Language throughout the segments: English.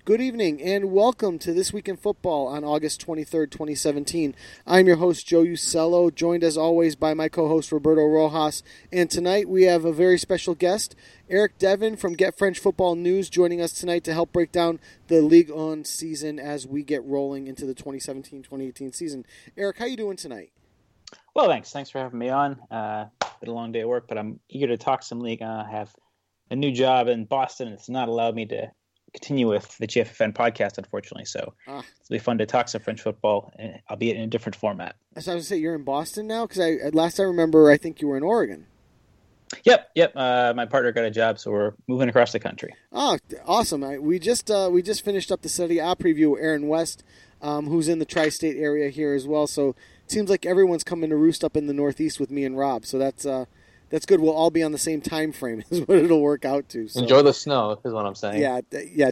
Good evening and welcome to This Week in Football on August 23rd, 2017. I'm your host, Joe Usello, joined as always by my co-host, Roberto Rojas. And tonight we have a very special guest, Eric Devon from Get French Football News, joining us tonight to help break down the Ligue 1 season as we get rolling into the 2017-2018 season. Eric, how you doing tonight? Well, thanks. Thanks for having me on. Been a long day at work, but I'm eager to talk some league. I have a new job in Boston. It's not allowed me to continue with the GFFN podcast, unfortunately. So it'll be fun to talk some French football, albeit in a different format. So I was going to say, you're in Boston now? Because last I remember, I think you were in Oregon. Yep. My partner got a job, so we're moving across the country. Oh, awesome. We just finished up the Serie A preview with Aaron West, who's in the tri-state area here as well. So it seems like everyone's coming to roost up in the Northeast with me and Rob. So that's good. We'll all be on the same time frame is what it'll work out to. So. Enjoy the snow is what I'm saying. Yeah.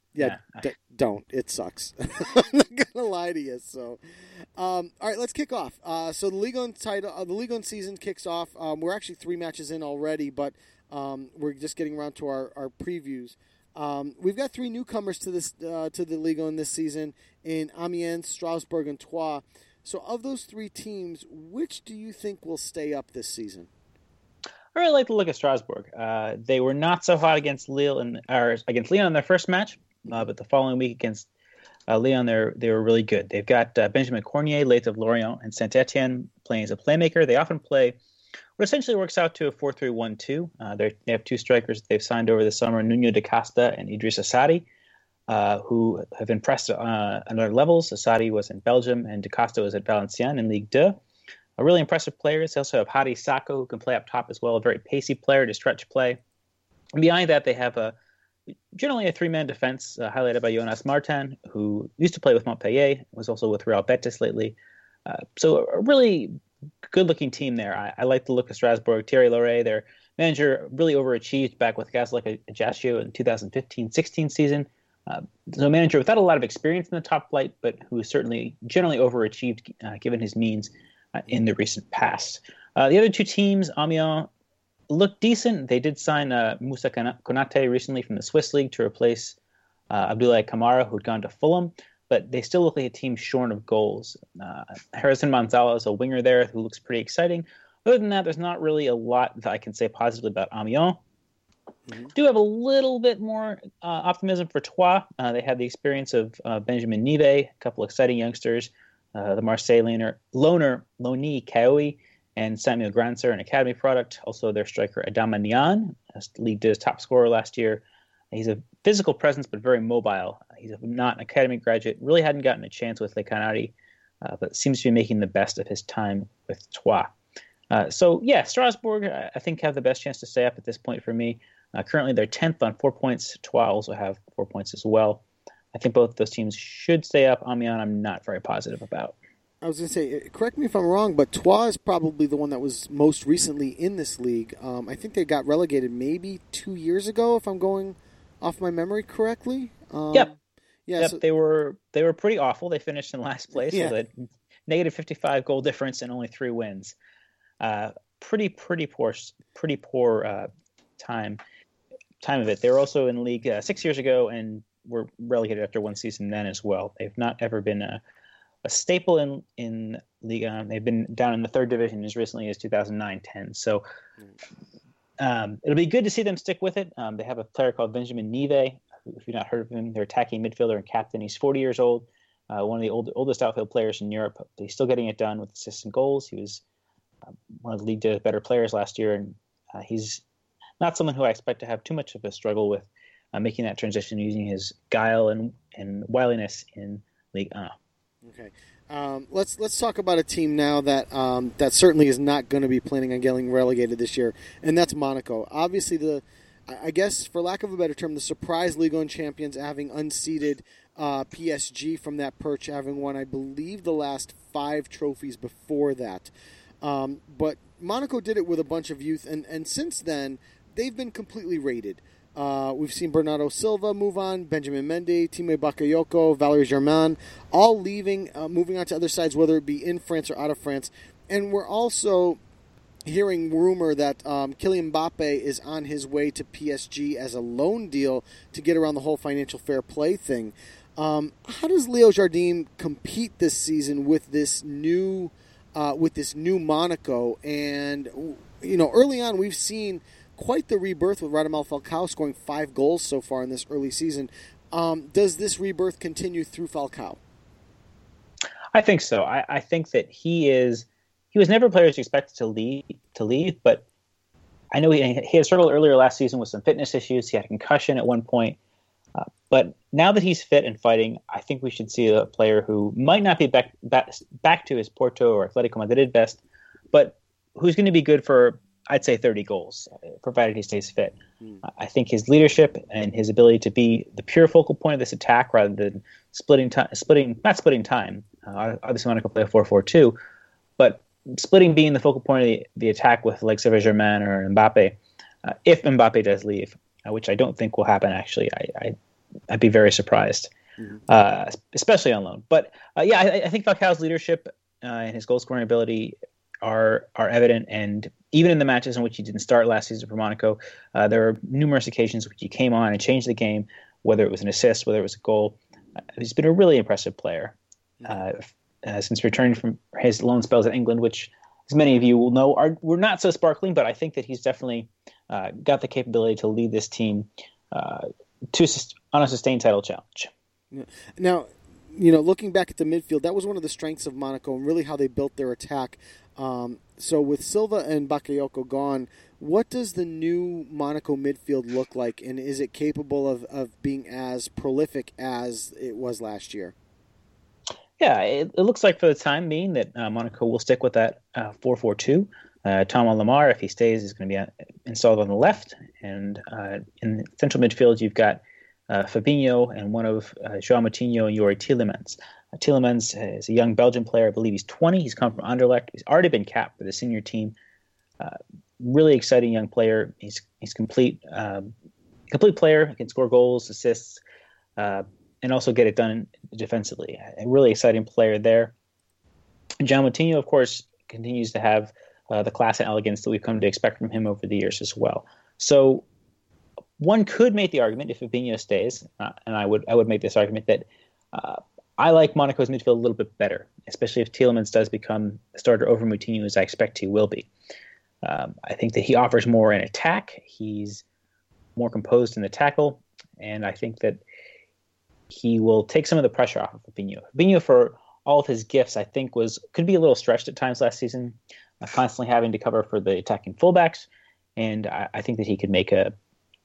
Don't. It sucks. I'm not gonna lie to you. So, all right, let's kick off. So the Ligue 1 title, the Ligue 1 season kicks off. We're actually 3 matches in already, but we're just getting around to our previews. We've got 3 newcomers to the Ligue 1 this season in Amiens, Strasbourg, and Troyes. So, of those 3 teams, which do you think will stay up this season? I really like to look at Strasbourg. They were not so hot against Lyon in their first match, but the following week against Lyon, they were really good. They've got Benjamin Cornier, late of Lorient, and Saint-Etienne playing as a playmaker. They often play what essentially works out to a 4-3-1-2. They have 2 strikers that they've signed over the summer, Nuno da Costa and Idrissa Sadi, who have impressed on other levels. Sadi was in Belgium, and da Costa was at Valenciennes in Ligue 2. Really impressive players. They also have Hadi Sako, who can play up top as well, a very pacey player to stretch play. And behind that, they have generally a 3-man defense, highlighted by Jonas Martin, who used to play with Montpellier, was also with Real Betis lately. So a really good-looking team there. I like the look of Strasbourg. Thierry Loret, their manager, really overachieved back with guys like Ajaccio in 2015-16 season. So a manager without a lot of experience in the top flight, but who certainly generally overachieved given his means in the recent past. The other 2 teams, Amiens, look decent. They did sign Moussa Konate recently from the Swiss League to replace Abdoulaye Kamara, who'd gone to Fulham, but they still look like a team shorn of goals. Harrison Manzala is a winger there who looks pretty exciting. Other than that, there's not really a lot that I can say positively about Amiens. Mm-hmm. Do have a little bit more optimism for Troyes. They have the experience of Benjamin Nive, a couple exciting youngsters, the Marseille loner Loni Kaoi, and Samuel Granser, an academy product. Also their striker Adama Nian, League 2's top scorer last year. He's a physical presence but very mobile. He's not an academy graduate. Really hadn't gotten a chance with Le Canari, but seems to be making the best of his time with Troyes. Strasbourg I think have the best chance to stay up at this point for me. Currently they're 10th on 4 points. Troyes also have 4 points as well. I think both of those teams should stay up. Amiens, I'm not very positive about. I was going to say, correct me if I'm wrong, but Troyes is probably the one that was most recently in this league. I think they got relegated maybe 2 years ago, if I'm going off my memory correctly. Yep. So they were pretty awful. They finished in last place with a negative 55 goal difference and only 3 wins. Pretty poor time of it. They were also in league 6 years ago and were relegated after 1 season then as well. They've not ever been a staple in Ligue. They've been down in the 3rd division as recently as 2009-10. So it'll be good to see them stick with it. They have a player called Benjamin Nive. If you've not heard of him, their attacking midfielder and captain. He's 40 years old, one of the oldest outfield players in Europe. But he's still getting it done with assists and goals. He was one of the Ligue better players last year, and he's not someone who I expect to have too much of a struggle with making that transition using his guile and wiliness in Ligue 1. Okay, let's talk about a team now that certainly is not going to be planning on getting relegated this year, and that's Monaco. Obviously, I guess for lack of a better term, the surprise Ligue 1 champions, having unseated PSG from that perch, having won, I believe, the last 5 trophies before that. But Monaco did it with a bunch of youth, and since then they've been completely raided. We've seen Bernardo Silva move on, Benjamin Mendy, Timé Bakayoko, Valery Germain, all leaving, moving on to other sides, whether it be in France or out of France. And we're also hearing rumor that Kylian Mbappe is on his way to PSG as a loan deal to get around the whole financial fair play thing. How does Leo Jardim compete this season with this new Monaco? And early on we've seen quite the rebirth with Radamel Falcao scoring 5 goals so far in this early season. Does this rebirth continue through Falcao? I think so. I think that he was never a player who's expected to leave, but I know he had struggled earlier last season with some fitness issues. He had a concussion at one point. But now that he's fit and fighting, I think we should see a player who might not be back to his Porto or Atletico Madrid best, but who's going to be good for, I'd say, 30 goals, provided he stays fit. I think his leadership and his ability to be the pure focal point of this attack rather than not splitting time. Obviously, Monaco play a 4-4-2, but splitting being the focal point of the attack with like Saint-Germain or Mbappe, if Mbappe does leave, which I don't think will happen, actually. I'd be very surprised, especially on loan. But I think Falcao's leadership and his goal-scoring ability are evident. And even in the matches in which he didn't start last season for Monaco, there were numerous occasions which he came on and changed the game, whether it was an assist, whether it was a goal. He's been a really impressive player since returning from his loan spells in England, which, as many of you will know, were not so sparkling. But I think that he's definitely got the capability to lead this team on a sustained title challenge. Now, looking back at the midfield, that was one of the strengths of Monaco and really how they built their attack. So with Silva and Bakayoko gone, what does the new Monaco midfield look like, and is it capable of being as prolific as it was last year? Yeah, it looks like for the time being that Monaco will stick with that 4-4-2. Thomas Lemar, if he stays, is going to be installed on the left. And in the central midfield, you've got Fabinho and one of João Moutinho and Youri Tielemans. Tielemans is a young Belgian player. I believe he's 20. He's come from Anderlecht. He's already been capped for the senior team. Really exciting young player. He's complete player. He can score goals, assists, and also get it done defensively. A really exciting player there. João Moutinho, of course, continues to have the class and elegance that we've come to expect from him over the years as well. So one could make the argument, if Fabinho stays, and I would make this argument, that I like Monaco's midfield a little bit better, especially if Tielemans does become the starter over Moutinho, as I expect he will be. I think that he offers more in attack. He's more composed in the tackle, and I think that he will take some of the pressure off of Fabinho. Fabinho, for all of his gifts, I think could be a little stretched at times last season, constantly having to cover for the attacking fullbacks, and I think that he could make a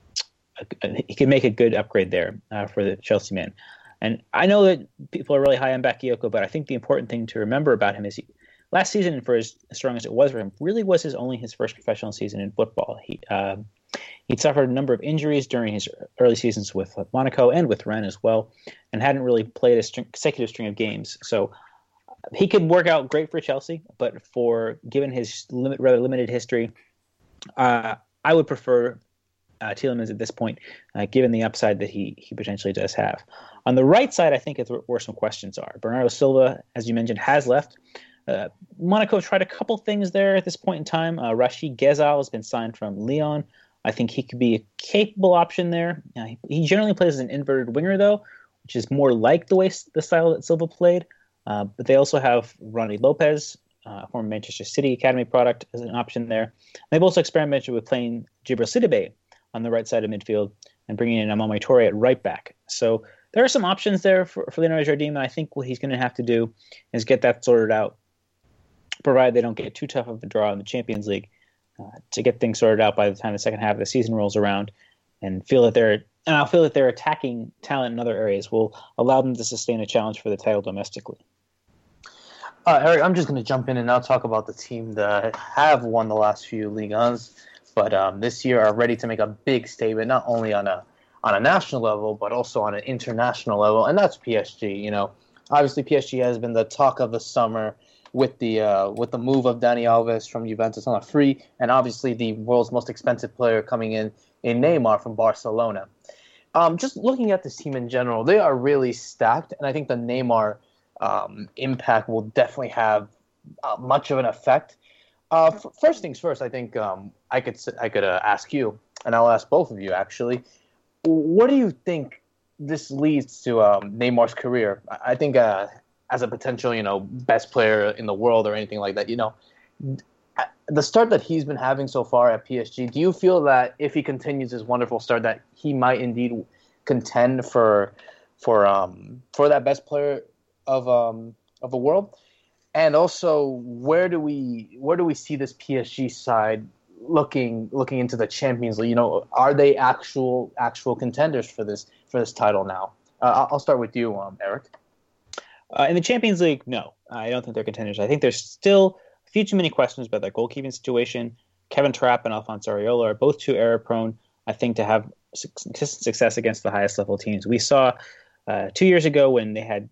good upgrade there for the Chelsea man. And I know that people are really high on Bakayoko, but I think the important thing to remember about him is last season, for as strong as it was for him, really was only his first professional season in football. He'd suffered a number of injuries during his early seasons with Monaco and with Rennes as well, and hadn't really played a consecutive string of games. So he could work out great for Chelsea, but given his rather limited history, I would prefer Tielemans at this point, given the upside that he potentially does have. On the right side, I think it's where some questions are. Bernardo Silva, as you mentioned, has left. Monaco tried a couple things there at this point in time. Rachid Ghezal has been signed from Lyon. I think he could be a capable option there. He generally plays as an inverted winger, though, which is more like the style that Silva played. But they also have Ronnie Lopez, former Manchester City Academy product, as an option there. They've also experimented with playing Djibril Sidibe on the right side of midfield and bringing in Amame Touré at right back. So there are some options there for Leonardo Jardim, and I think what he's going to have to do is get that sorted out, provided they don't get too tough of a draw in the Champions League, to get things sorted out by the time the second half of the season rolls around, and I'll feel that their attacking talent in other areas will allow them to sustain a challenge for the title domestically. Eric, I'm just going to jump in and now talk about the team that have won the last few Ligue 1s, but this year are ready to make a big statement, not only on a national level, but also on an international level, and that's PSG. Obviously PSG has been the talk of the summer with the move of Dani Alves from Juventus on a free, and obviously the world's most expensive player coming in Neymar from Barcelona. Just looking at this team in general, they are really stacked, and I think the Neymar impact will definitely have much of an effect. First things first, I think I could ask you, and I'll ask both of you actually. What do you think this leads to Neymar's career? I think as a potential, best player in the world or anything like that, the start that he's been having so far at PSG, do you feel that if he continues his wonderful start, that he might indeed contend for that best player of the world? And also, where do we see this PSG side looking into the Champions League? Are they actual contenders for this title now? I'll start with you, Eric. In the Champions League, no, I don't think they're contenders. I think there's still a few too many questions about their goalkeeping situation. Kevin Trapp and Alphonse Areola are both too error-prone, I think, to have consistent success against the highest level teams. We saw 2 years ago when they had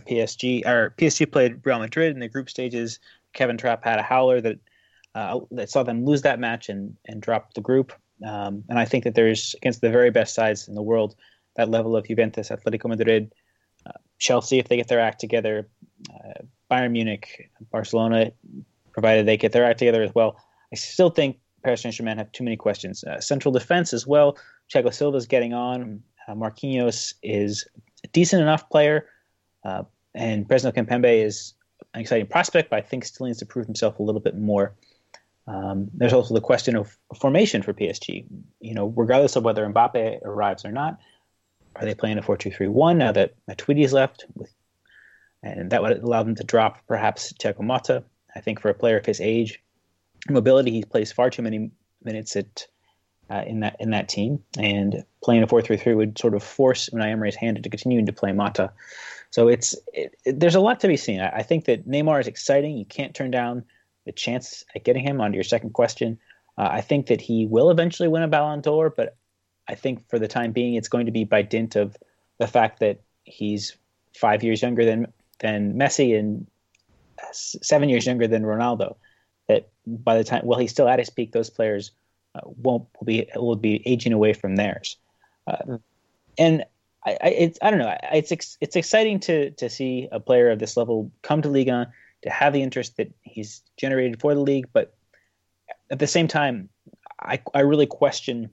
PSG played Real Madrid in the group stages. Kevin Trapp had a howler that saw them lose that match and drop the group. And I think that there's, against the very best sides in the world, that level of Juventus, Atletico Madrid, Chelsea, if they get their act together, Bayern Munich, Barcelona, provided they get their act together as well. I still think Paris Saint-Germain have too many questions. Central defense as well. Thiago Silva's getting on. Marquinhos is a decent enough player. And Presnel Kimpembe is an exciting prospect, but I think still needs to prove himself a little bit more. There's also the question of formation for PSG. Regardless of whether Mbappe arrives or not, are they playing a 4-2-3-1 now that Matuidi is left? And that would allow them to drop perhaps Thiago Motta. I think for a player of his age, mobility, he plays far too many minutes in that team, and playing a 4-3-3 would sort of force Unai Emery's hand into continuing to play Motta. So there's a lot to be seen. I think that Neymar is exciting. You can't turn down the chance at getting him. Onto your second question, I think that he will eventually win a Ballon d'Or, but I think for the time being, it's going to be by dint of the fact that he's 5 years younger than Messi and 7 years younger than Ronaldo. That by the time, he's still at his peak, those players will be aging away from theirs. And I don't know. It's exciting to see a player of this level come to Ligue 1, to have the interest that he's generated for the league, but at the same time, I really question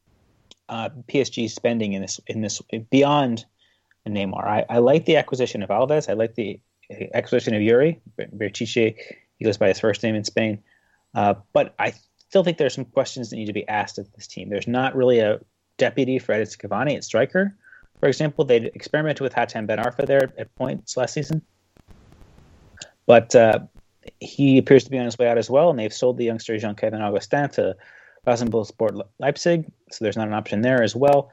PSG's spending in this beyond Neymar. I like the acquisition of Alves. I like the acquisition of Yuri Berchiche. He goes by his first name in Spain, but I still think there's some questions that need to be asked of this team. There's not really a deputy for Edinson Cavani at striker. For example, they experimented with Hatem Ben Arfa there at points last season, but he appears to be on his way out as well, and they've sold the youngster Jean-Kevin Augustin to Rasenballsport Leipzig, so there's not an option there as well.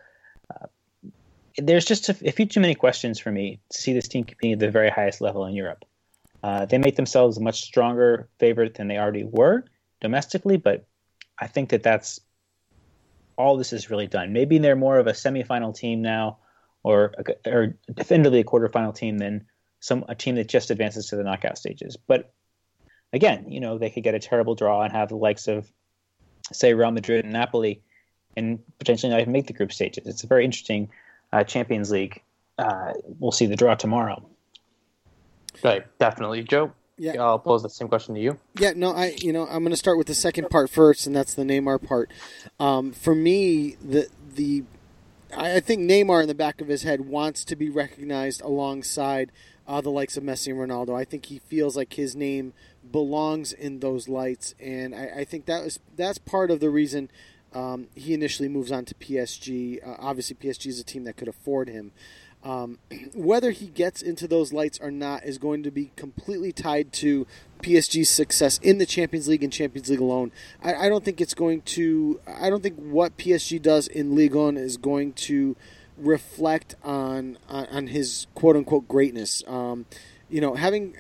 There's just a few too many questions for me to see this team competing at the very highest level in Europe. They make themselves a much stronger favorite than they already were domestically, but I think that's all this has really done. Maybe they're more of a semifinal team now, or definitively a quarterfinal team than a team that just advances to the knockout stages. But again, they could get a terrible draw and have the likes of, say, Real Madrid and Napoli, and potentially not even make the group stages. It's a very interesting Champions League. We'll see the draw tomorrow. Right, definitely, Joe. Yeah, I'll pose the same question to you. Yeah, no, I'm going to start with the second part first, and that's the Neymar part. For me, I think Neymar in the back of his head wants to be recognized alongside the likes of Messi and Ronaldo. I think he feels like his name belongs in those lights, and I think that's part of the reason he initially moves on to PSG. Obviously, PSG is a team that could afford him. Whether he gets into those lights or not is going to be completely tied to PSG's success in the Champions League and Champions League alone. I don't think it's going to. I don't think what PSG does in Ligue 1 is going to reflect on his quote unquote greatness. Leading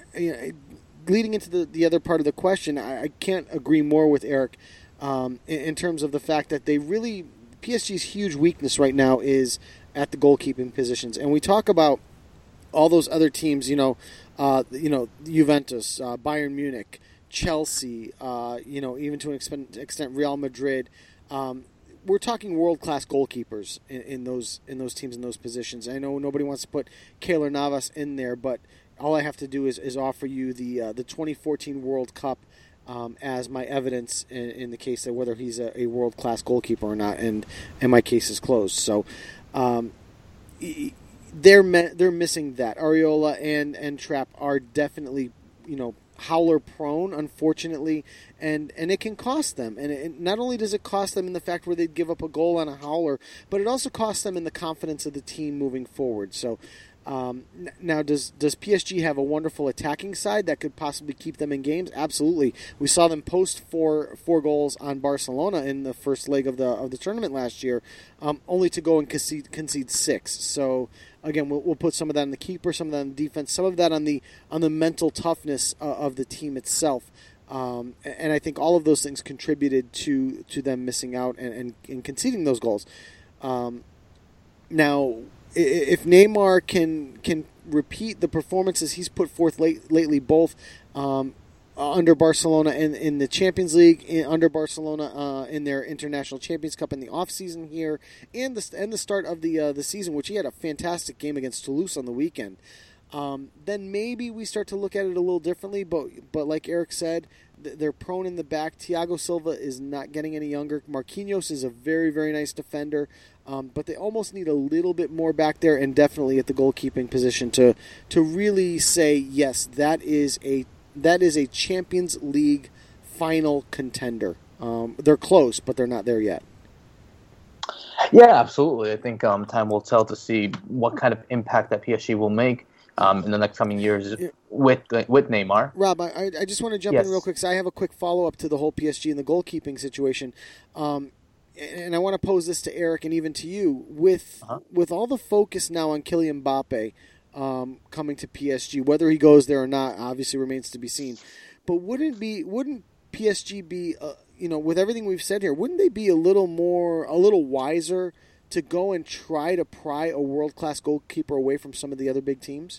into the other part of the question, I can't agree more with Eric in terms of the fact that PSG's huge weakness right now is at the goalkeeping positions, and we talk about all those other teams, Juventus, Bayern Munich, Chelsea, even to an extent Real Madrid. We're talking world-class goalkeepers in those teams in those positions. I know nobody wants to put Keylor Navas in there, but all I have to do is offer you the 2014 World Cup as my evidence in the case of whether he's a world-class goalkeeper or not, and my case is closed. So they're missing that. Arriola and Trapp are definitely, howler prone, unfortunately, and it can cost them. And not only does it cost them in the fact where they'd give up a goal on a howler, but it also costs them in the confidence of the team moving forward. So now, does PSG have a wonderful attacking side that could possibly keep them in games? Absolutely. We saw them post four goals on Barcelona in the first leg of the tournament last year, only to go and concede 6. So again, we'll put some of that on the keeper, some of that on the defense, some of that on the mental toughness of the team itself. And I think all of those things contributed to them missing out and conceding those goals. Now, if Neymar can repeat the performances he's put forth lately, both under Barcelona in the Champions League, under Barcelona in their International Champions Cup in the offseason here, and the start of the season, which he had a fantastic game against Toulouse on the weekend, then maybe we start to look at it a little differently. But like Eric said, they're prone in the back. Thiago Silva is not getting any younger. Marquinhos is a very, very nice defender. But they almost need a little bit more back there, and definitely at the goalkeeping position to really say, yes, that is a Champions League final contender. They're close, but they're not there yet. Yeah, absolutely. I think time will tell to see what kind of impact that PSG will make in the next coming years with Neymar. Rob, I just want to jump in real quick, because I have a quick follow-up to the whole PSG and the goalkeeping situation. And I want to pose this to Eric and even to you. With all the focus now on Kylian Mbappe coming to PSG, whether he goes there or not obviously remains to be seen. But wouldn't PSG be, with everything we've said here, wouldn't they be a little wiser to go and try to pry a world-class goalkeeper away from some of the other big teams?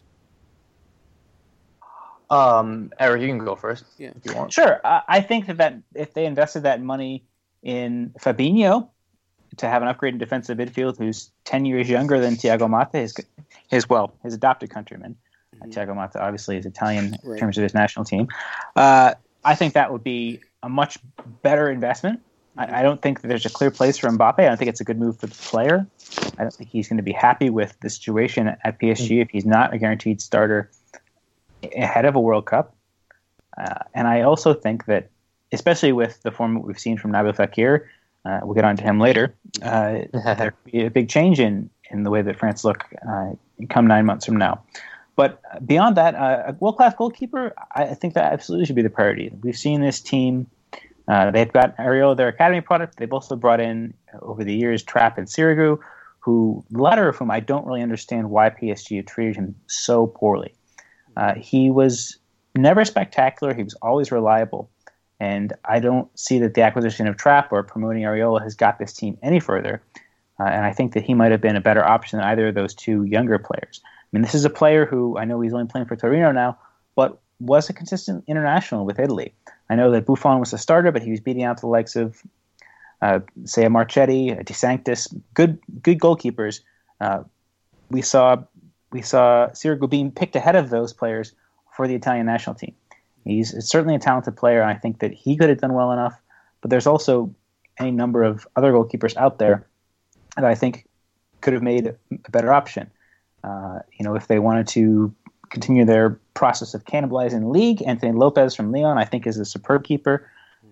Eric, you can go first if you want. Sure. I think that if they invested that money in Fabinho to have an upgraded defensive midfield who's 10 years younger than Thiago Motta, his adopted countryman. Thiago Motta obviously is Italian in terms of his national team. I think that would be a much better investment. I don't think that there's a clear place for Mbappe. I don't think it's a good move for the player. I don't think he's going to be happy with the situation at PSG if he's not a guaranteed starter ahead of a World Cup. And I also think that, especially with the form that we've seen from Nabil Fekir, we'll get on to him later, there could be a big change in the way that France look come 9 months from now. But beyond that, a world-class goalkeeper, I think that absolutely should be the priority. We've seen this team, they've got Arriola, their academy product. They've also brought in, over the years, Trapp and Sirigu, the latter of whom I don't really understand why PSG have treated him so poorly. He was never spectacular. He was always reliable. And I don't see that the acquisition of Trapp or promoting Arriola has got this team any further. And I think that he might have been a better option than either of those two younger players. I mean, this is a player who, I know he's only playing for Torino now, but was a consistent international with Italy. I know that Buffon was a starter, but he was beating out the likes of, say, a Marchetti, a De Sanctis, good goalkeepers. We saw Sirigu being picked ahead of those players for the Italian national team. He's certainly a talented player, and I think that he could have done well enough. But there's also any number of other goalkeepers out there that I think could have made a better option. If they wanted to continue their process of cannibalizing the league, Anthony Lopez from Lyon, I think, is a superb keeper.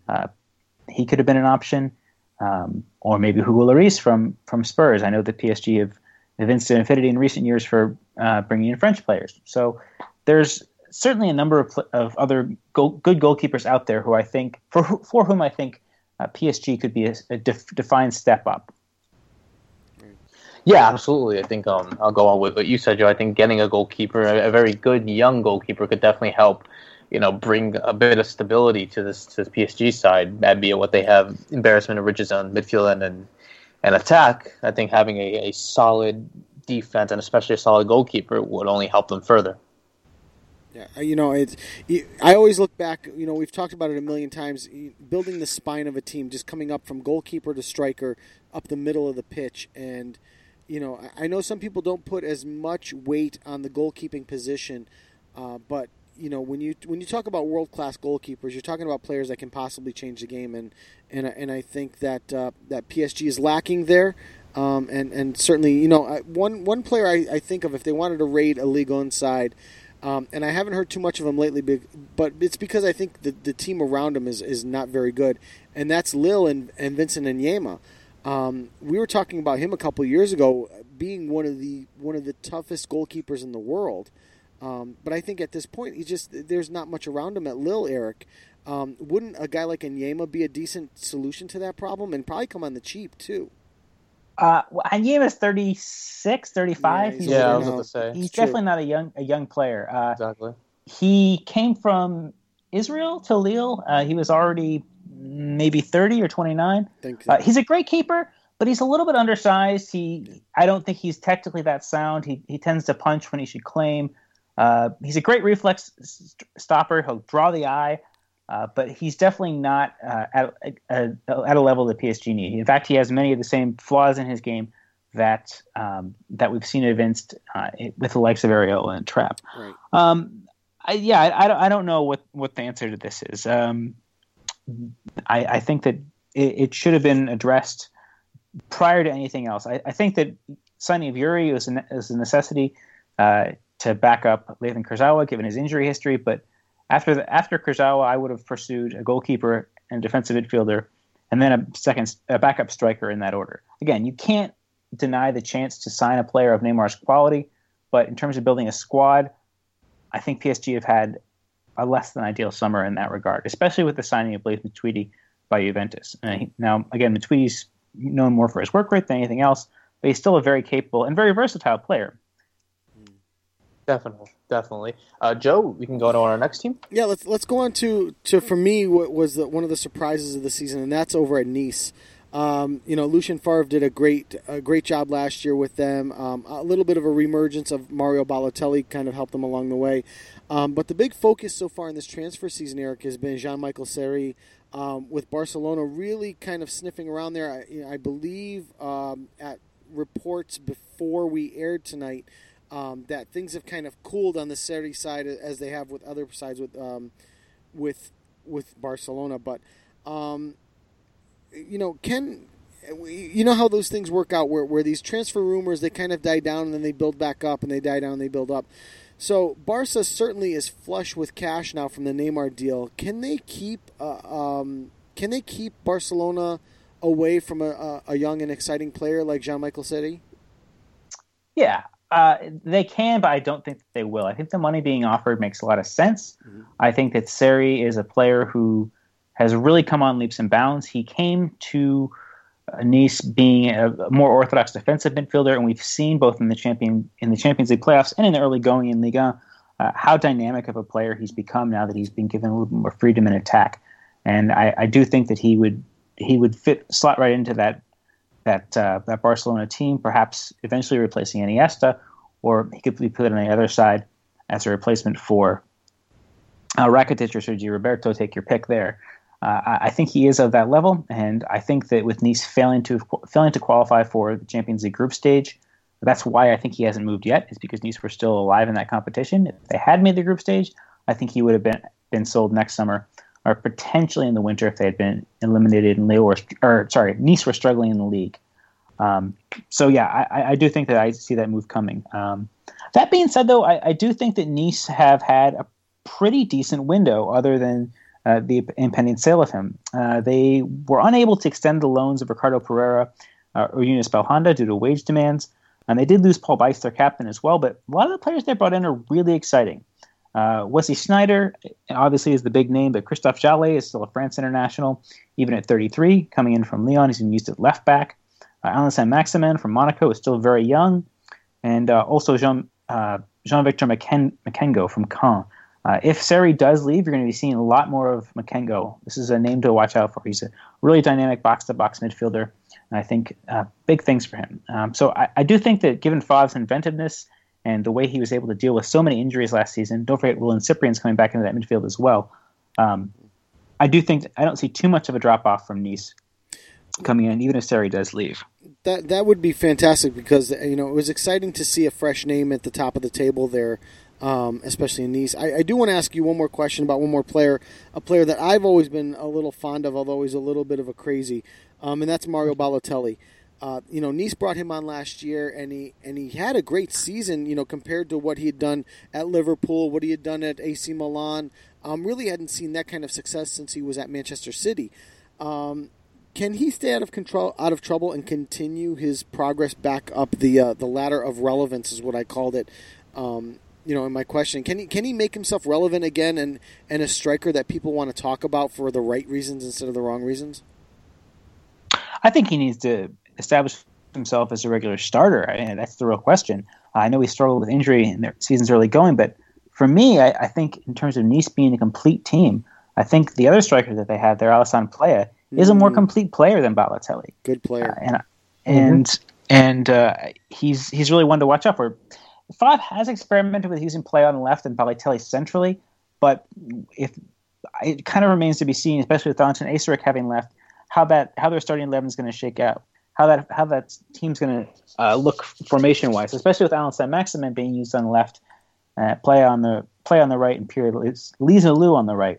He could have been an option. Or maybe Hugo Lloris from Spurs. I know that PSG have evinced an affinity in recent years for bringing in French players. So there's certainly a number of other good goalkeepers out there who I think for whom I think PSG could be a defined step up. Yeah, absolutely. I think I'll go on with what you said, Joe. I think getting a goalkeeper, a very good young goalkeeper, could definitely help, bring a bit of stability to this PSG side, albeit what they have embarrassment of riches on midfield and attack. I think having a solid defense and especially a solid goalkeeper would only help them further. Yeah, I always look back, we've talked about it a million times, building the spine of a team, just coming up from goalkeeper to striker, up the middle of the pitch. And, I know some people don't put as much weight on the goalkeeping position, but, when you talk about world-class goalkeepers, you're talking about players that can possibly change the game, and I think that that PSG is lacking there. And certainly, one player I think of if they wanted to raid a Ligue 1 side, and I haven't heard too much of him lately, but it's because I think the team around him is not very good, and that's Lille and Vincent Nyema. We were talking about him a couple years ago being one of the toughest goalkeepers in the world, but I think at this point there's not much around him at Lille. Eric, wouldn't a guy like Nyema be a decent solution to that problem and probably come on the cheap too? Nyema is 36, 35. Yeah, I was about to say. He's definitely not a young player. Exactly. He came from Israel to Lille. He was already maybe 30 or 29. He's a great keeper, but he's a little bit undersized. I don't think he's technically that sound. He tends to punch when he should claim. He's a great reflex stopper. He'll draw the eye. But he's definitely not at a level that PSG need. In fact, he has many of the same flaws in his game that we've seen evinced with the likes of Areola and Trapp. Right. I don't know what the answer to this is. I think that it should have been addressed prior to anything else. I think that signing of Yuri is a necessity to back up Lathan Kurzawa, given his injury history, but after Kurzawa, I would have pursued a goalkeeper and a defensive midfielder, and then a backup striker in that order. Again, you can't deny the chance to sign a player of Neymar's quality, but in terms of building a squad, I think PSG have had a less than ideal summer in that regard, especially with the signing of Blaise Matuidi by Juventus. Now, again, Matuidi's known more for his work rate than anything else, but he's still a very capable and very versatile player. Definitely. Joe, we can go to our next team. Yeah, let's go on to for me what was one of the surprises of the season, and that's over at Nice. Lucien Favre did a great job last year with them. A little bit of a reemergence of Mario Balotelli kind of helped them along the way. But the big focus so far in this transfer season, Eric, has been Jean-Michel Seri, with Barcelona really kind of sniffing around there. I believe at reports before we aired tonight, that things have kind of cooled on the Seri side as they have with other sides with Barcelona. But how those things work out where these transfer rumors, they kind of die down and then they build back up, and they die down and they build up. So Barca certainly is flush with cash now from the Neymar deal. Can they keep Barcelona away from a young and exciting player like Jean-Michel Seri? Yeah. They can, but I don't think that they will. I think the money being offered makes a lot of sense. Mm-hmm. I think that Seri is a player who has really come on leaps and bounds. He came to Nice being a more orthodox defensive midfielder, and we've seen both in the Champions League playoffs and in the early going in Liga how dynamic of a player he's become now that he's been given a little bit more freedom in attack. And I do think that he would slot right into that Barcelona team, perhaps eventually replacing Iniesta, or he could be put on the other side as a replacement for Rakitic or Sergi Roberto. Take your pick there. I think he is of that level, and I think that with Nice failing to qualify for the Champions League group stage, that's why I think he hasn't moved yet. Is because Nice were still alive in that competition. If they had made the group stage, I think he would have been sold next summer, or potentially in the winter if they had been eliminated and Nice were struggling in the league. I do think that I see that move coming. That being said, though, I do think that Nice have had a pretty decent window other than the impending sale of him. They were unable to extend the loans of Ricardo Pereira or Yunus Belhanda due to wage demands, and they did lose Paul Bice, their captain, as well, but a lot of the players they brought in are really exciting. Wesley Sneijder obviously is the big name, but Christophe Jallet is still a France international, even at 33, coming in from Lyon. He's been used at left back. Alain Saint-Maximin from Monaco is still very young, and also Jean-Victor Makengo from Caen. If Seri does leave, you're going to be seeing a lot more of Makengo. This is a name to watch out for. He's a really dynamic box-to-box midfielder, and I think big things for him. So I do think that given Favre's inventiveness and the way he was able to deal with so many injuries last season, don't forget Willian Cyprien's coming back into that midfield as well. I don't see too much of a drop-off from Nice coming in, even if Seri does leave. That would be fantastic because it was exciting to see a fresh name at the top of the table there. especially in Nice. I do want to ask you one more question about one more player, a player that I've always been a little fond of, although he's a little bit of a crazy, and that's Mario Balotelli. Nice brought him on last year, and he had a great season, compared to what he had done at Liverpool, what he had done at AC Milan. Really hadn't seen that kind of success since he was at Manchester City. Can he stay out of trouble, and continue his progress back up the ladder of relevance, is what I called it. In my question, can he make himself relevant again, and a striker that people want to talk about for the right reasons instead of the wrong reasons? I think he needs to establish himself as a regular starter. That's the real question. I know he struggled with injury in their season's early going, but for me, I think in terms of Nice being a complete team, I think the other striker that they have there, Alassane Plea, is a more complete player than Balotelli. Good player. He's really one to watch out for. Favre has experimented with using Plea on the left and Balotelli centrally, but it kind of remains to be seen, especially with Valentin Asarik having left, how their starting 11 is going to shake out, how that team's going to look formation wise, especially with Alan Saint-Maximin being used on the left, Plea on the right, and Pierre Lisa Lou on the right.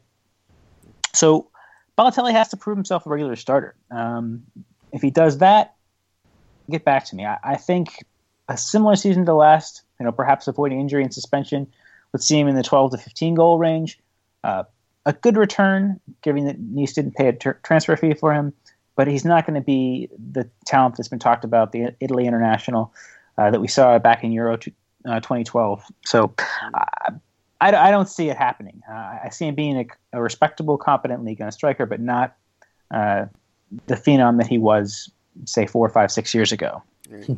So Balotelli has to prove himself a regular starter. If he does that, get back to me. I think a similar season to last, perhaps avoiding injury and suspension, would see him in the 12 to 15 goal range. A good return, given that Nice didn't pay a transfer fee for him, but he's not going to be the talent that's been talked about, the Italy international that we saw back in Euro 2012. So I don't see it happening. I see him being a respectable, competent Ligue 1 striker, but not the phenom that he was, say, 4, 5, 6 years ago. Right.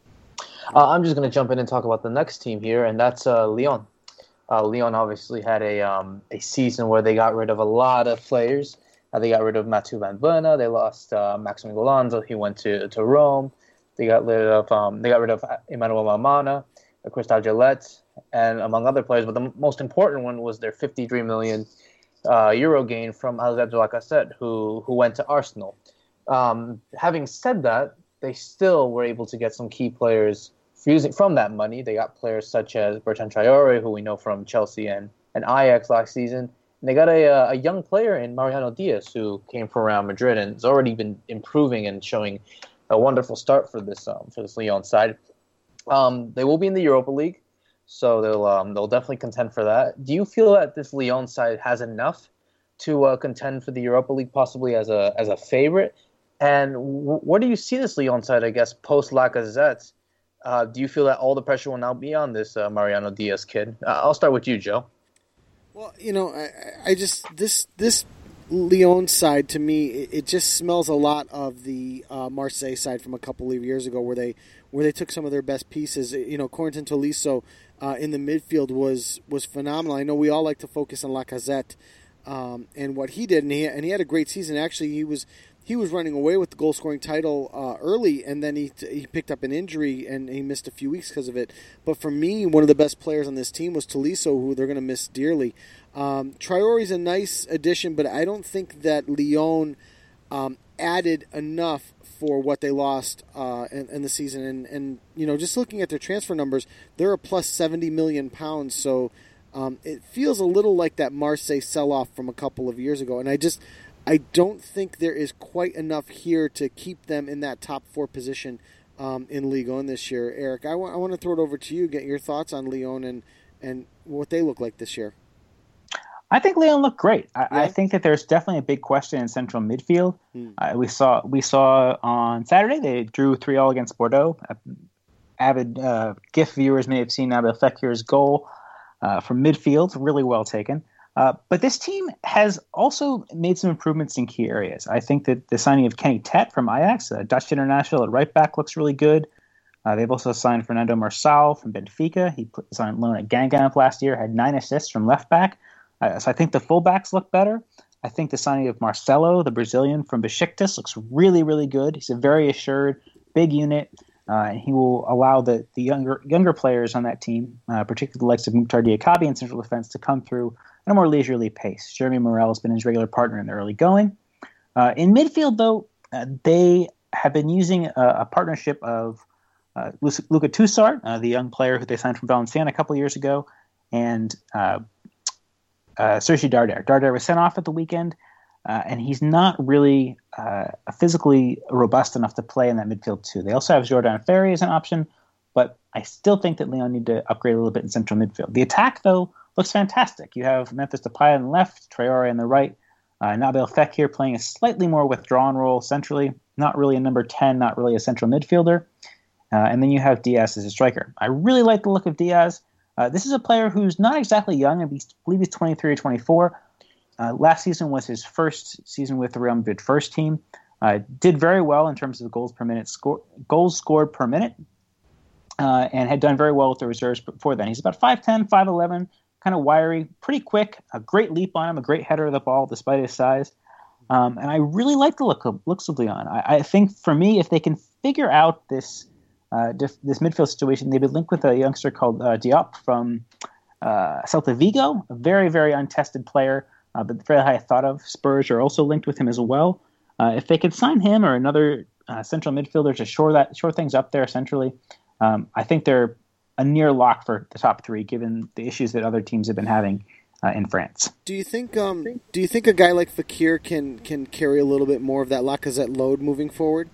I'm just going to jump in and talk about the next team here, and that's Lyon. Lyon obviously had a season where they got rid of a lot of players. They got rid of Mathieu Van Berne. They lost Maxime Golanzo. He went to Rome. They got rid of Emmanuel Mamana, Christophe Gillette, and among other players. But the most important one was their 53 million euro gain from Alexandre Lacazette, who went to Arsenal. Having said that, they still were able to get some key players from that money. They got players such as Bertrand Traore, who we know from Chelsea and Ajax last season. And they got a young player in Mariano Diaz, who came from Real Madrid and has already been improving and showing a wonderful start for this Lyon side. They will be in the Europa League, so they'll definitely contend for that. Do you feel that this Lyon side has enough to contend for the Europa League, possibly as a favorite? And where do you see this Lyon side, I guess, post Lacazette? Do you feel that all the pressure will now be on this Mariano Diaz kid? I'll start with you, Joe. Well, I just this Lyon side, to me, it just smells a lot of the Marseille side from a couple of years ago, where they took some of their best pieces. Corentin Tolisso in the midfield was phenomenal. I know we all like to focus on Lacazette and what he did, and he had a great season. Actually, he was running away with the goal-scoring title early, and then he picked up an injury, and he missed a few weeks because of it. But for me, one of the best players on this team was Tolisso, who they're going to miss dearly. Traore's a nice addition, but I don't think that Lyon added enough for what they lost in the season. And just looking at their transfer numbers, they're a plus 70 million pounds, so it feels a little like that Marseille sell-off from a couple of years ago. And I don't think there is quite enough here to keep them in that top 4 position in Ligue 1 this year. Eric, I want to throw it over to you, get your thoughts on Lyon and what they look like this year. I think Lyon looked great. I think that there's definitely a big question in central midfield. We saw on Saturday they drew 3-3 against Bordeaux. Avid GIF viewers may have seen Nabil Fekir's goal from midfield, really well taken. But this team has also made some improvements in key areas. I think that the signing of Kenny Tet from Ajax, a Dutch international at right back, looks really good. They've also signed Fernando Marçal from Benfica. He was on loan at Guingamp last year, had 9 assists from left back. So I think the fullbacks look better. I think the signing of Marcelo, the Brazilian from Besiktas, looks really, really good. He's a very assured, big unit. He will allow the younger players on that team, particularly the likes of Mukhtar Diakabi in central defense, to come through at a more leisurely pace. Jeremy Morel has been his regular partner in the early going. In midfield, though, they have been using a partnership of Luka Toussaint, the young player who they signed from Valenciennes a couple years ago, and Sergi Darder. Darder was sent off at the weekend, and he's not really physically robust enough to play in that midfield too. They also have Jordan Ferry as an option, but I still think that Lyon need to upgrade a little bit in central midfield. The attack, though, looks fantastic. You have Memphis Depay on the left, Traore on the right, Nabil Fekir playing a slightly more withdrawn role centrally, not really a number 10, not really a central midfielder. And then you have Diaz as a striker. I really like the look of Diaz. This is a player who's not exactly young. I believe he's 23 or 24. Last season was his first season with the Real Madrid first team. Did very well in terms of goals scored per minute, and had done very well with the reserves before then. He's about 5'10", 5'11", kind of wiry, pretty quick, a great leap on him, a great header of the ball despite his size. And I really like the looks of Lyon. I think for me, if they can figure out this midfield situation, they've been linked with a youngster called Diop from Celta Vigo, a very, very untested player, but very high thought of. Spurs are also linked with him as well. If they could sign him or another central midfielder to shore things up there centrally, I think they're a near lock for the top three, given the issues that other teams have been having in France. Do you think a guy like Fekir can carry a little bit more of that Lacazette load moving forward?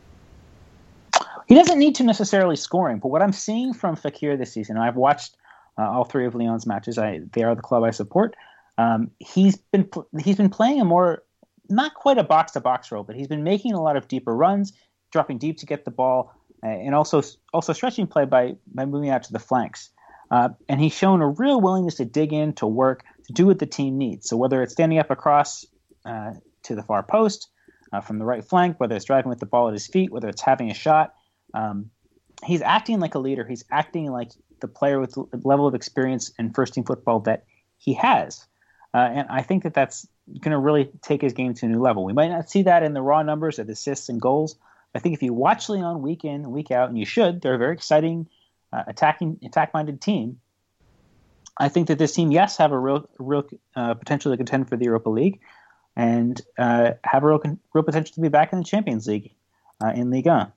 He doesn't need to necessarily scoring, but what I'm seeing from Fekir this season, and I've watched all three of Lyon's matches. They are the club I support. He's been playing a more, not quite a box to box role, but he's been making a lot of deeper runs, dropping deep to get the ball, and also stretching play by moving out to the flanks. And he's shown a real willingness to dig in, to work, to do what the team needs. So whether it's standing up across to the far post from the right flank, whether it's driving with the ball at his feet, whether it's having a shot, he's acting like a leader. He's acting like the player with the level of experience in first-team football that he has. And I think that that's going to really take his game to a new level. We might not see that in the raw numbers of assists and goals. I think if you watch Lyon week in and week out, and you should, they're a very exciting, attack-minded team. I think that this team, yes, have a real potential to contend for the Europa League, and have a real potential to be back in the Champions League in Ligue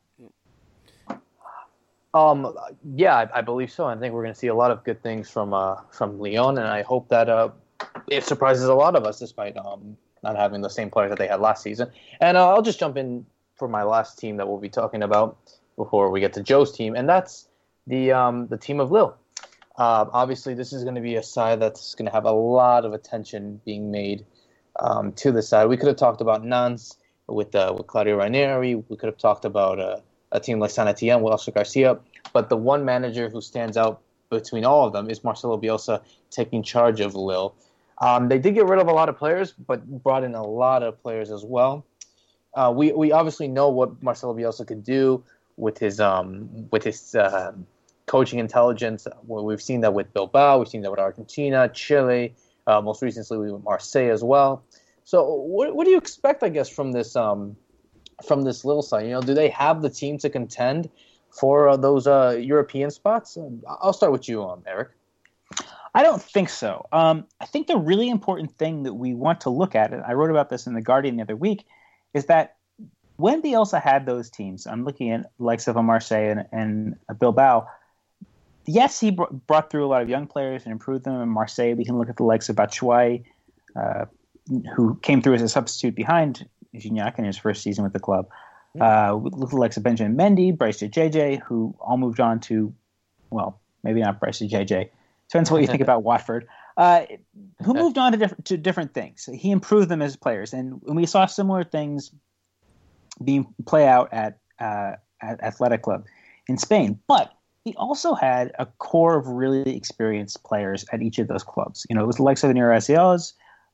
1. Yeah, I believe so. I think we're going to see a lot of good things from Lyon, and I hope that it surprises a lot of us, despite not having the same players that they had last season. And I'll just jump in for my last team that we'll be talking about before we get to Joe's team, and that's the team of Lille. Obviously, this is going to be a side that's going to have a lot of attention being made to the side. We could have talked about Nantes with Claudio Ranieri. We could have talked about a team like Saint Etienne with Oscar Garcia. But the one manager who stands out between all of them is Marcelo Bielsa taking charge of Lille. They did get rid of a lot of players, but brought in a lot of players as well. We obviously know what Marcelo Bielsa could do with his coaching intelligence. We've seen that with Bilbao, we've seen that with Argentina, Chile, most recently with Marseille as well. So what do you expect, I guess, from this Lille side? Do they have the team to contend for those European spots? I'll start with you, Eric. I don't think so. I think the really important thing that we want to look at, and I wrote about this in The Guardian the other week, is that when Bielsa had those teams, I'm looking at the likes of Marseille and Bilbao, yes, he brought through a lot of young players and improved them. In Marseille, we can look at the likes of Batshuayi, who came through as a substitute behind Gignac in his first season with the club. Look at the likes of Benjamin Mendy, Bryce JJ, who all moved on to, well, maybe not Bryce JJ. Depends what you think about Watford. Who moved on to different things. He improved them as players, and we saw similar things being play out at Athletic Club in Spain. But he also had a core of really experienced players at each of those clubs. It was the likes of Niro Aziaz,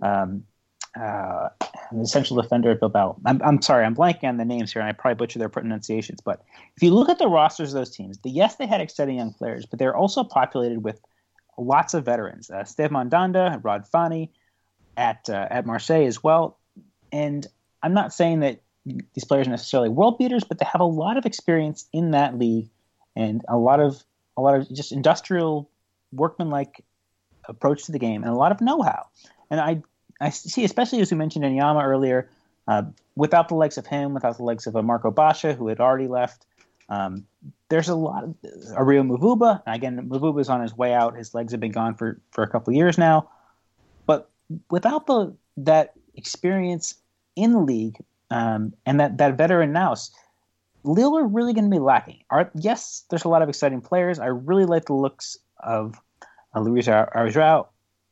an essential defender at Bilbao. I'm sorry, I'm blanking on the names here, and I probably butcher their pronunciations. But if you look at the rosters of those teams, yes, they had exciting young players, but they're also populated with lots of veterans. Steve Mandanda, Rod Fani at Marseille as well. And I'm not saying that these players are necessarily world beaters, but they have a lot of experience in that league and a lot of just industrial, workmanlike approach to the game and a lot of know-how. And I see, especially as we mentioned Enyama earlier, without the likes of him, without the likes of Marco Basha, who had already left, There's a lot of Ario Mavuba. Again, Mavuba's on his way out. His legs have been gone for a couple of years now. But without that experience in the league and that veteran nous, Lille are really going to be lacking. Yes, there's a lot of exciting players. I really like the looks of Luis Araujo.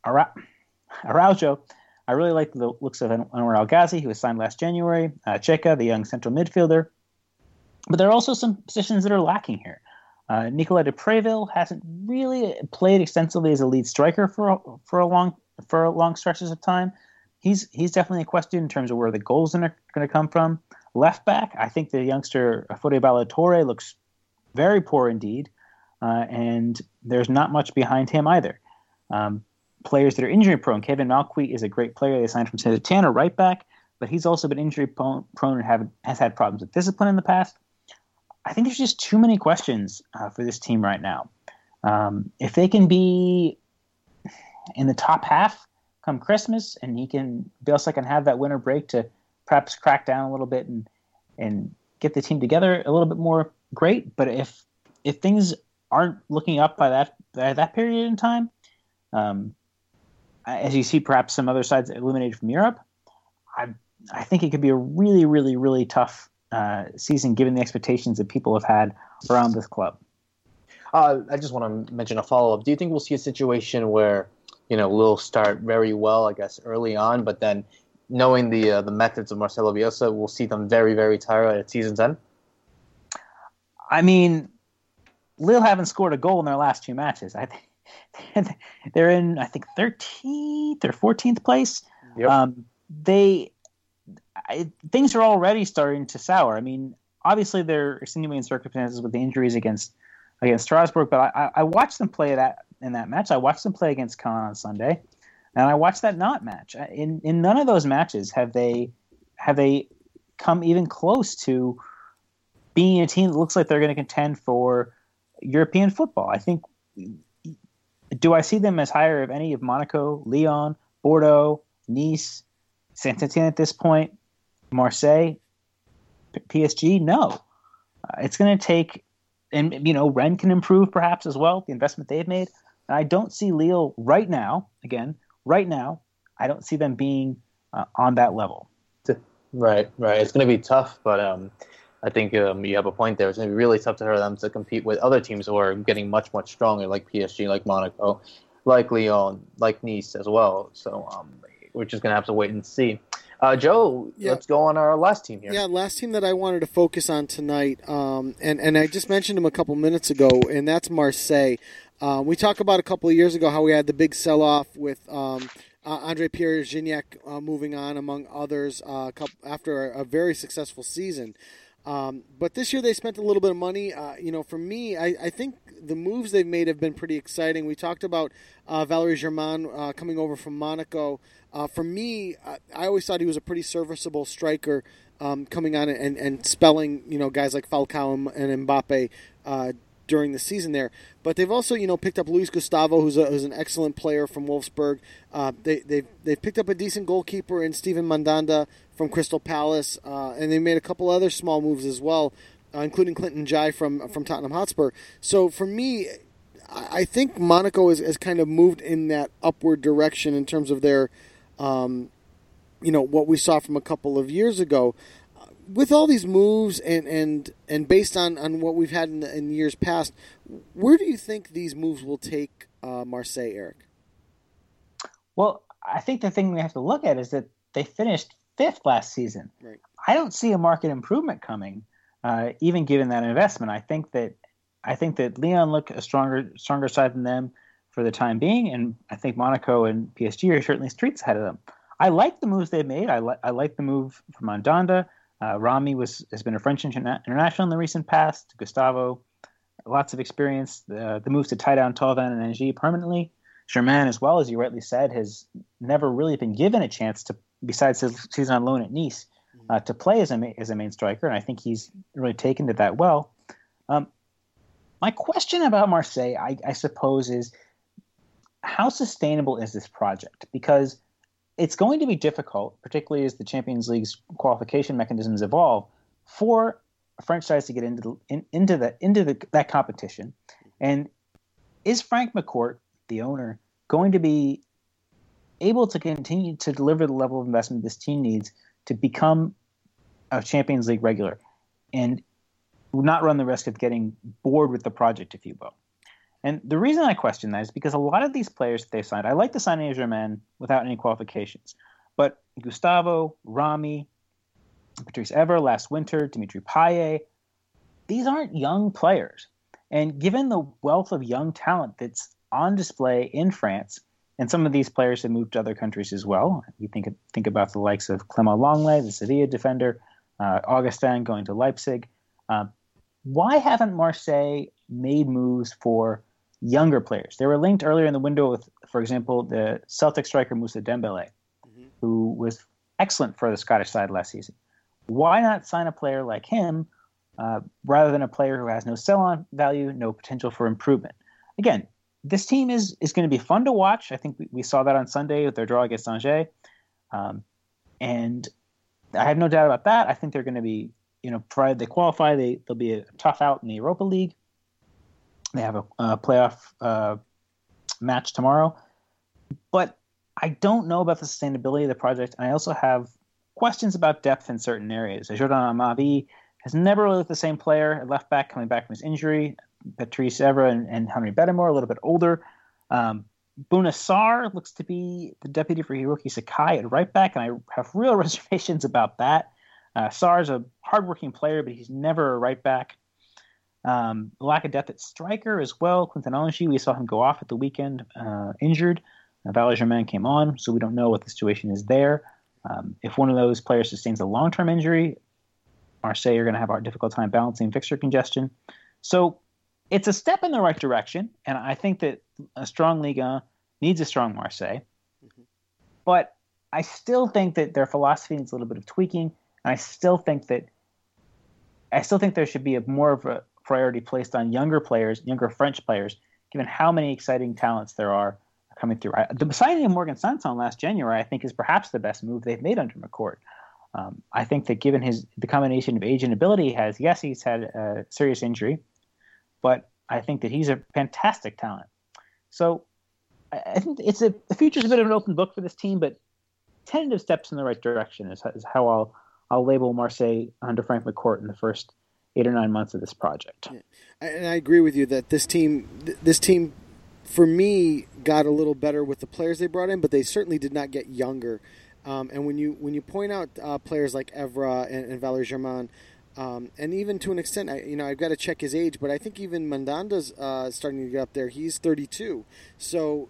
I really like the looks of Anwar El Ghazi, who was signed last January. Cheka, the young central midfielder. But there are also some positions that are lacking here. Nicolas de Préville hasn't really played extensively as a lead striker for long stretches of time. He's definitely a question in terms of where the goals are going to come from. Left back, I think the youngster Fode Ballo-Touré looks very poor indeed, and there's not much behind him either. Players that are injury prone, Kevin Malcuit is a great player they signed from Saint-Etienne, a right back, but he's also been injury prone and has had problems with discipline in the past. I think there's just too many questions for this team right now. If they can be in the top half come Christmas, and Bielsa can have that winter break to perhaps crack down a little bit and get the team together a little bit more, great. But if things aren't looking up by that period in time, as you see perhaps some other sides eliminated from Europe, I think it could be a really, really, really tough season given the expectations that people have had around this club. I just want to mention a follow-up. Do you think we'll see a situation where, Lille start very well, I guess, early on, but then knowing the methods of Marcelo Bielsa, we'll see them very, very tired at season's end? I mean, Lille haven't scored a goal in their last two matches. I think they're in, 13th or 14th place. Yep. Things are already starting to sour. I mean, obviously there are extenuating circumstances with the injuries against Strasbourg, but I watched them play in that match. I watched them play against Caen on Sunday, and I watched that Nantes match. In none of those matches have they come even close to being a team that looks like they're going to contend for European football. I think. Do I see them as higher of any of Monaco, Lyon, Bordeaux, Nice, Saint-Etienne at this point, Marseille, PSG? No. It's going to take, and Rennes can improve perhaps as well, the investment they've made. And I don't see Lille right now, I don't see them being on that level. Right. It's going to be tough, but I think you have a point there. It's going to be really tough for them to compete with other teams who are getting much, much stronger, like PSG, like Monaco, like Lyon, like Nice as well. So we're just going to have to wait and see. Joe, Let's go on our last team here. Yeah, last team that I wanted to focus on tonight, and I just mentioned him a couple minutes ago, and that's Marseille. We talked about a couple of years ago how we had the big sell-off with André Pierre Gignac moving on, among others, after a very successful season. But this year they spent a little bit of money. For me, I think the moves they've made have been pretty exciting. We talked about Valery Germain coming over from Monaco. For me, I always thought he was a pretty serviceable striker coming on and spelling guys like Falcao and Mbappe during the season there. But they've also picked up Luis Gustavo, who's an excellent player from Wolfsburg. They've picked up a decent goalkeeper in Steven Mandanda from Crystal Palace, and they made a couple other small moves as well, including Clinton Jai from Tottenham Hotspur. So for me, I think Monaco has kind of moved in that upward direction in terms of their, what we saw from a couple of years ago. With all these moves and based on what we've had in years past, where do you think these moves will take Marseille, Eric? Well, I think the thing we have to look at is that they finished 5th last season. Right. I don't see a market improvement coming, even given that investment. I think that Lyon look a stronger side than them for the time being, and I think Monaco and PSG are certainly streets ahead of them. I like the moves they've made. I like the move from Mandanda. Rami has been a French international in the recent past. Gustavo, lots of experience. The moves to tie down Thauvin and Angie permanently. Germain, as well, as you rightly said, has never really been given a chance to, besides his season on loan at Nice, to play as a main striker, and I think he's really taken to that well. My question about Marseille, I suppose, is how sustainable is this project? Because it's going to be difficult, particularly as the Champions League's qualification mechanisms evolve, for a franchise to get into that competition. And is Frank McCourt, the owner, going to be able to continue to deliver the level of investment this team needs to become a Champions League regular and not run the risk of getting bored with the project, if you will? And the reason I question that is because a lot of these players that they signed, I like the signing of Germain without any qualifications, but Gustavo, Rami, Patrice Evra last winter, Dimitri Payet, these aren't young players. And given the wealth of young talent that's on display in France, and some of these players have moved to other countries as well. You think about the likes of Clément Lenglet, the Sevilla defender, Augustin going to Leipzig. Why haven't Marseille made moves for younger players? They were linked earlier in the window with, for example, the Celtic striker Moussa Dembélé, who was excellent for the Scottish side last season. Why not sign a player like him rather than a player who has no sell-on value, no potential for improvement? Again, this team is going to be fun to watch. I think we saw that on Sunday with their draw against Angers. And I have no doubt about that. I think they're going to be, provided they qualify, they'll be a tough out in the Europa League. They have a playoff match tomorrow. But I don't know about the sustainability of the project. And I also have questions about depth in certain areas. Jordan Amavi has never really looked the same player at left back coming back from his injury. Patrice Evra and Henry Bettamore, a little bit older. Bouna Sarr looks to be the deputy for Hiroki Sakai at right back, and I have real reservations about that. Sarr's a hardworking player, but he's never a right back. Lack of depth at striker as well. Quentin Alangi, we saw him go off at the weekend injured. Valère Germain came on, so we don't know what the situation is there. If one of those players sustains a long-term injury, Marseille are going to have a difficult time balancing fixture congestion. So it's a step in the right direction, and I think that a strong Liga needs a strong Marseille. Mm-hmm. But I still think that their philosophy needs a little bit of tweaking, and I still think there should be more of a priority placed on younger players, younger French players, given how many exciting talents there are coming through. The signing of Morgan Sanson last January, I think, is perhaps the best move they've made under McCourt. I think that given the combination of age and ability he has, yes, he's had a serious injury, but I think that he's a fantastic talent. So I think the future's a bit of an open book for this team, but tentative steps in the right direction is how I'll label Marseille under Frank McCourt in the first 8 or 9 months of this project. Yeah. And I agree with you that this team, for me, got a little better with the players they brought in, but they certainly did not get younger. And when you point out players like Evra and Valère Germain, and even to an extent, I've got to check his age, but I think even Mandanda's starting to get up there. He's 32, so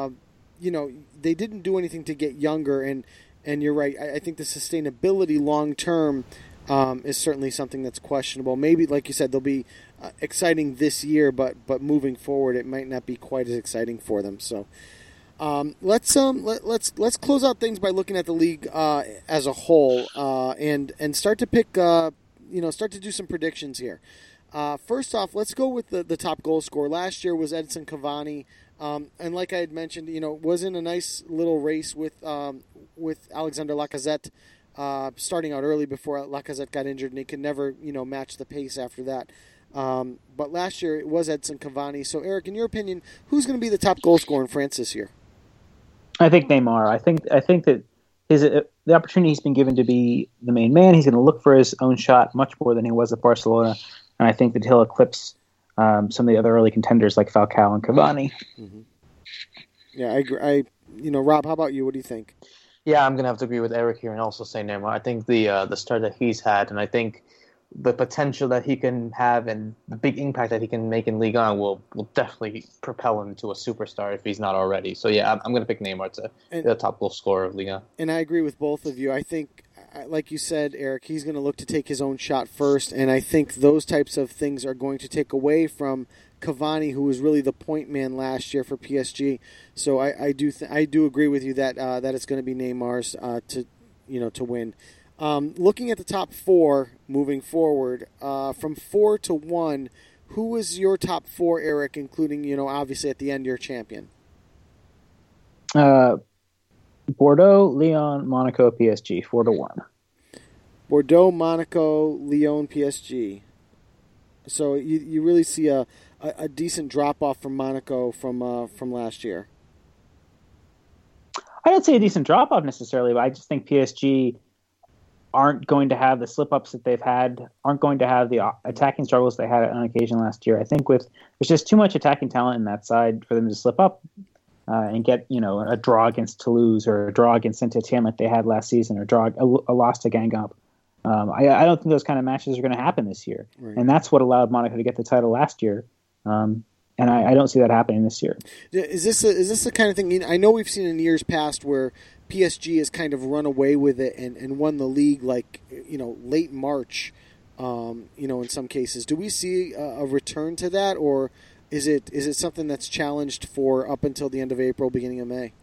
they didn't do anything to get younger. And you're right. I think the sustainability long term is certainly something that's questionable. Maybe, like you said, they'll be exciting this year, but moving forward, it might not be quite as exciting for them. So. Let's close out things by looking at the league as a whole and start to pick start to do some predictions here. First off, let's go with the top goal scorer. Last year was Edinson Cavani, and like I had mentioned, was in a nice little race with Alexander Lacazette starting out early before Lacazette got injured, and he could never match the pace after that. But last year it was Edinson Cavani. So Eric, in your opinion, who's going to be the top goal scorer in France this year? I think Neymar. I think that the opportunity he's been given to be the main man, he's going to look for his own shot much more than he was at Barcelona, and I think that he'll eclipse some of the other early contenders like Falcao and Cavani. Mm-hmm. Yeah, I agree. Rob, how about you? What do you think? Yeah, I'm going to have to agree with Eric here and also say Neymar. I think the start that he's had, and I think the potential that he can have and the big impact that he can make in Ligue 1 will definitely propel him to a superstar if he's not already. So yeah, I'm going to pick Neymar to be the top goal scorer of Ligue 1. And I agree with both of you. I think, like you said, Eric, he's going to look to take his own shot first, and I think those types of things are going to take away from Cavani, who was really the point man last year for PSG. So I do agree with you that it's going to be Neymar's to win. Looking at the top four moving forward, from 4 to 1, who is your top four, Eric, including, obviously at the end, your champion? Bordeaux, Lyon, Monaco, PSG, 4 to 1. Bordeaux, Monaco, Lyon, PSG. So you really see a decent drop off from Monaco from last year. I don't see a decent drop off necessarily, but I just think PSG aren't going to have the slip ups that they've had, aren't going to have the attacking struggles they had on occasion last year. I think there's just too much attacking talent in that side for them to slip up and get a draw against Toulouse or a draw against Saint-Etienne like they had last season, or a loss to Guingamp. I don't think those kind of matches are going to happen this year, right. And that's what allowed Monaco to get the title last year. And I don't see that happening this year. Is this the kind of thing? I know we've seen in years past where PSG has kind of run away with it and won the league late March, in some cases. Do we see a return to that, or is it something that's challenged for up until the end of April, beginning of May?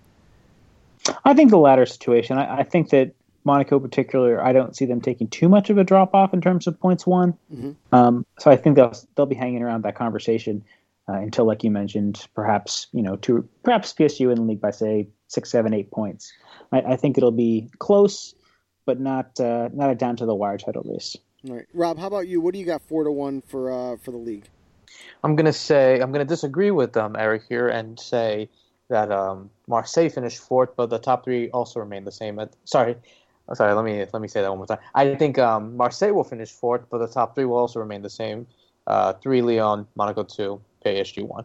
I think the latter situation. I think that Monaco in particular, I don't see them taking too much of a drop off in terms of points won. Mm-hmm. So I think they'll be hanging around that conversation until, like you mentioned, perhaps PSG win the league by say 6, 7, 8 points. I think it'll be close, but not a down to the wire title race. All right, Rob, how about you? What do you got 4-1 for the league? I'm gonna disagree with Eric here and say that Marseille finished fourth, but the top three also remain the same. Sorry. Let me say that one more time. I think Marseille will finish fourth, but the top three will also remain the same. 3 Lyon, Monaco 2, PSG 1.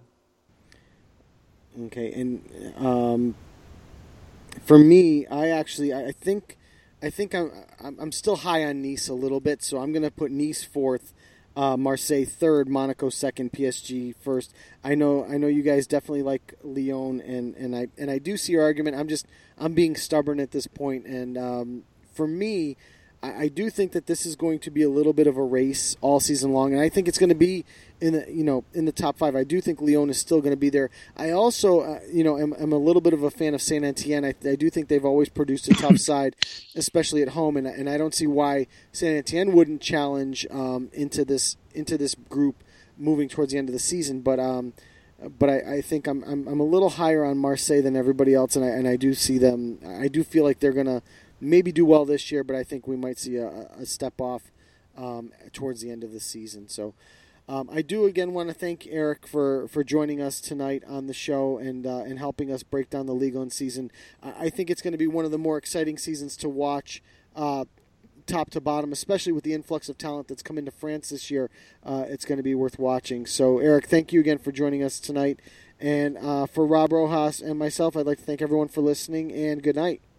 Okay, and for me, I think I'm still high on Nice a little bit, so I'm going to put Nice fourth, Marseille third, Monaco second, PSG first. I know you guys definitely like Lyon, and I do see your argument. I'm being stubborn at this point, and for me, I do think that this is going to be a little bit of a race all season long, and I think it's going to be in the top 5. I do think Lyon is still going to be there. I also am a little bit of a fan of Saint-Etienne. I do think they've always produced a tough side, especially at home, and I don't see why Saint-Etienne wouldn't challenge into this group moving towards the end of the season. But I think I'm a little higher on Marseille than everybody else, and I do see them. I do feel like they're going to maybe do well this year, but I think we might see a step off towards the end of the season. So I do again want to thank Eric for joining us tonight on the show and helping us break down the Ligue 1 season. I think it's going to be one of the more exciting seasons to watch top to bottom, especially with the influx of talent that's come into France this year. It's going to be worth watching. So Eric, thank you again for joining us tonight. And for Rob Rojas and myself, I'd like to thank everyone for listening, and good night.